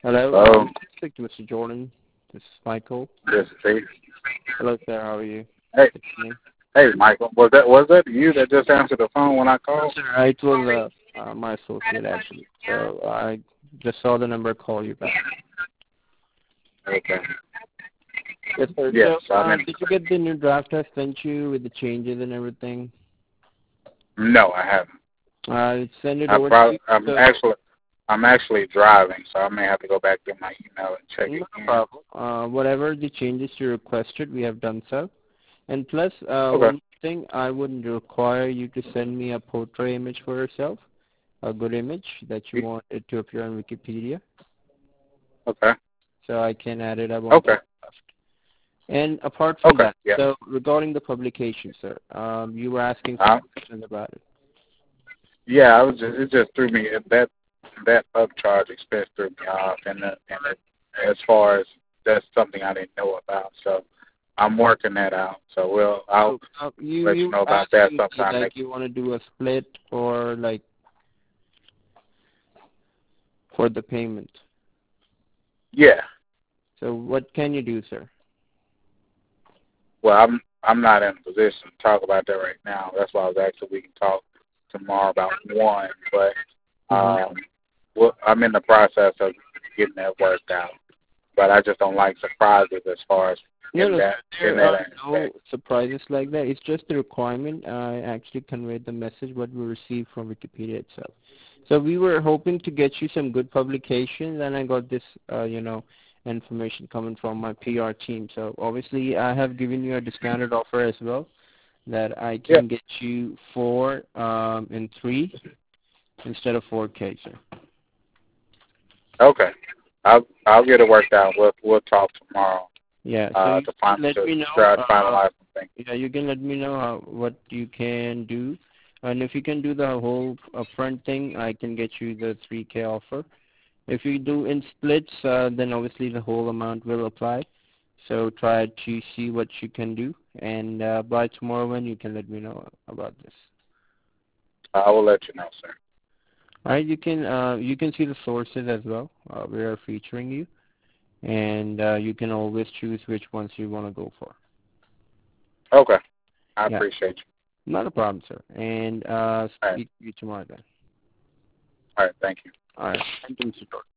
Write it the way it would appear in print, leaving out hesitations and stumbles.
Hello, Hello. speak to Mr. Jordan. This is Michael. This is Steve. Hello, sir. How are you? Hey, It's me. hey, Michael. Was that you that just answered the phone when I called? Sir, it was my associate actually. So I just saw the number, call you back. Okay. Yes, sir. Yes, So I'm in. did you get the new draft I sent you with the changes and everything? No, I haven't. Send it over to you. I'm actually driving, so I may have to go back through my email and check it No again. problem. Whatever the changes you requested, we have done so. And plus, Okay. one thing, I would require you to send me a portrait image for yourself, a good image that you want it to appear on Wikipedia, Okay. so I can add it up on Okay. top. And apart from Okay. that, Yeah. so regarding the publication, sir, you were asking some questions about it. Yeah. It just threw me that upcharge expense threw me off, and as far as that's something I didn't know about, so I'm working that out. So I'll let you know about that sometime Like next. you want to do a split or like for the payment. Yeah. So what can you do, sir? Well, I'm not in a position to talk about that right now. That's why I was asking we can talk tomorrow about one. But I'm in the process of getting that worked out. But I just don't like surprises as far as in that aspect. No surprises like that. It's just the requirement. I actually conveyed the message what we received from Wikipedia itself. So we were hoping to get you some good publications, and I got this, information coming from my PR team. So obviously, I have given you a discounted offer as well that I can get you 4 in 3 instead of 4K, sir. Okay. I'll get it worked out. We'll talk tomorrow. Yeah, so To try to finalize something. Yeah, you can let me know what you can do. And if you can do the whole upfront thing, I can get you the 3K offer. If you do in splits, then obviously the whole amount will apply. So try to see what you can do. And by tomorrow when you can let me know about this. I will let you know, sir. All right, you can see the sources as well. We are featuring you. And you can always choose which ones you want to go for. Okay. I appreciate you. Not a problem, sir. And speak to you tomorrow then. All right. Thank you. All right. Thank you, Mr. George.